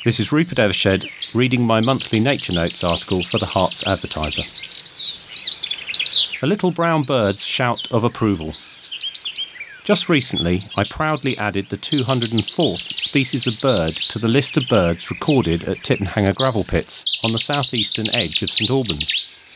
This is Rupert Evershed reading my monthly Nature Notes article for the Herts Advertiser. A little brown bird's shout of approval. Just recently, I proudly added the 204th species of bird to the list of birds recorded at Tittenhanger gravel pits on the southeastern edge of St Albans.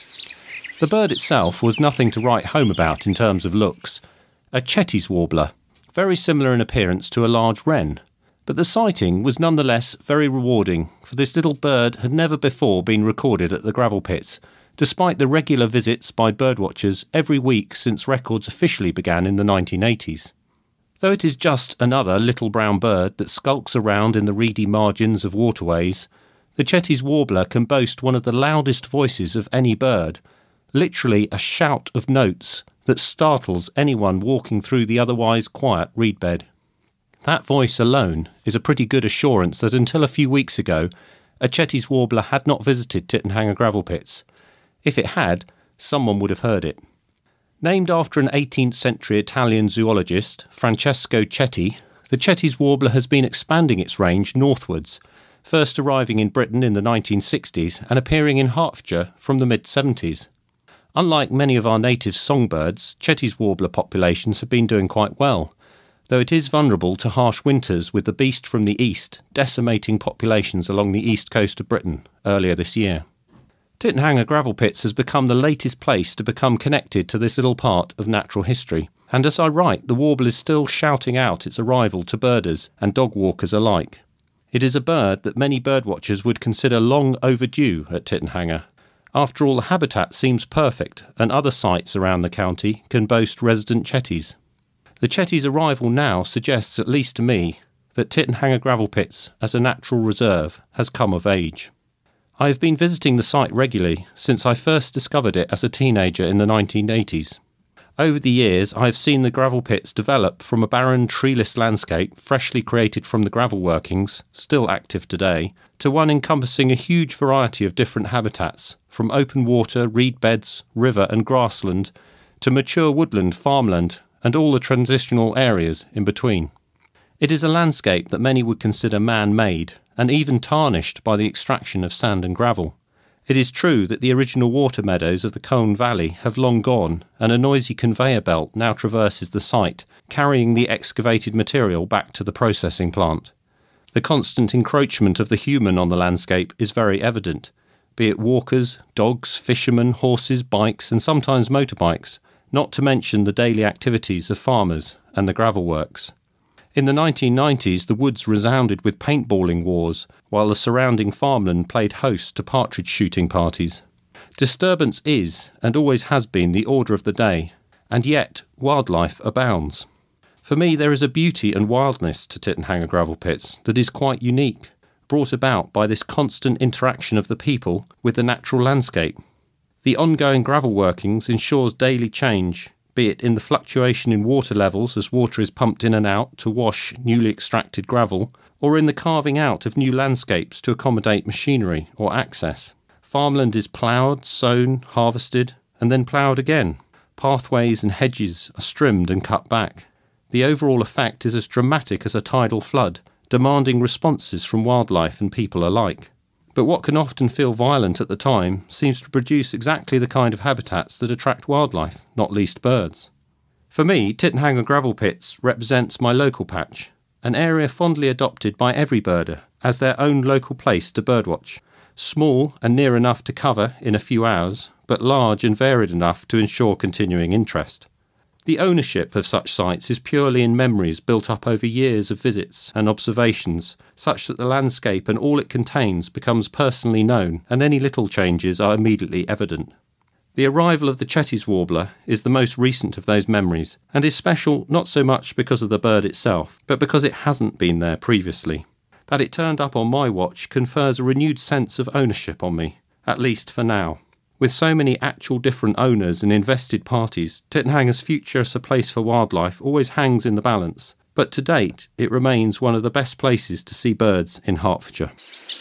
The bird itself was nothing to write home about in terms of looks. A Cetti's warbler, very similar in appearance to a large wren. But the sighting was nonetheless very rewarding, for this little bird had never before been recorded at the gravel pits, despite the regular visits by birdwatchers every week since records officially began in the 1980s. Though it is just another little brown bird that skulks around in the reedy margins of waterways, the Cetti's warbler can boast one of the loudest voices of any bird, literally a shout of notes that startles anyone walking through the otherwise quiet reed bed. That voice alone is a pretty good assurance that until a few weeks ago, a Cetti's warbler had not visited Tittenhanger gravel pits. If it had, someone would have heard it. Named after an 18th century Italian zoologist, Francesco Cetti, the Cetti's warbler has been expanding its range northwards, first arriving in Britain in the 1960s and appearing in Hertfordshire from the mid-70s. Unlike many of our native songbirds, Cetti's warbler populations have been doing quite well, though it is vulnerable to harsh winters with the beast from the east decimating populations along the east coast of Britain earlier this year. Tittenhanger gravel pits has become the latest place to become connected to this little part of natural history, and as I write, the warble is still shouting out its arrival to birders and dog walkers alike. It is a bird that many birdwatchers would consider long overdue at Tittenhanger. After all, the habitat seems perfect, and other sites around the county can boast resident Cettis. The Cetti's arrival now suggests, at least to me, that Tittenhanger gravel pits as a natural reserve has come of age. I have been visiting the site regularly since I first discovered it as a teenager in the 1980s. Over the years, I have seen the gravel pits develop from a barren, treeless landscape freshly created from the gravel workings, still active today, to one encompassing a huge variety of different habitats, from open water, reed beds, river and grassland, to mature woodland, farmland, and all the transitional areas in between. It is a landscape that many would consider man-made, and even tarnished by the extraction of sand and gravel. It is true that the original water meadows of the Colne Valley have long gone, and a noisy conveyor belt now traverses the site, carrying the excavated material back to the processing plant. The constant encroachment of the human on the landscape is very evident, be it walkers, dogs, fishermen, horses, bikes, and sometimes motorbikes, not to mention the daily activities of farmers and the gravel works. In the 1990s, the woods resounded with paintballing wars, while the surrounding farmland played host to partridge shooting parties. Disturbance is, and always has been, the order of the day, and yet wildlife abounds. For me, there is a beauty and wildness to Tittenhanger gravel pits that is quite unique, brought about by this constant interaction of the people with the natural landscape. The ongoing gravel workings ensures daily change, be it in the fluctuation in water levels as water is pumped in and out to wash newly extracted gravel, or in the carving out of new landscapes to accommodate machinery or access. Farmland is ploughed, sown, harvested, and then ploughed again. Pathways and hedges are trimmed and cut back. The overall effect is as dramatic as a tidal flood, demanding responses from wildlife and people alike. But what can often feel violent at the time seems to produce exactly the kind of habitats that attract wildlife, not least birds. For me, Tittenhanger gravel pits represents my local patch, an area fondly adopted by every birder as their own local place to birdwatch, small and near enough to cover in a few hours, but large and varied enough to ensure continuing interest. The ownership of such sites is purely in memories built up over years of visits and observations, such that the landscape and all it contains becomes personally known, and any little changes are immediately evident. The arrival of the Cetti's warbler is the most recent of those memories, and is special not so much because of the bird itself, but because it hasn't been there previously. That it turned up on my watch confers a renewed sense of ownership on me, at least for now. With so many actual different owners and invested parties, Tittenhanger's future as a place for wildlife always hangs in the balance, but to date it remains one of the best places to see birds in Hertfordshire.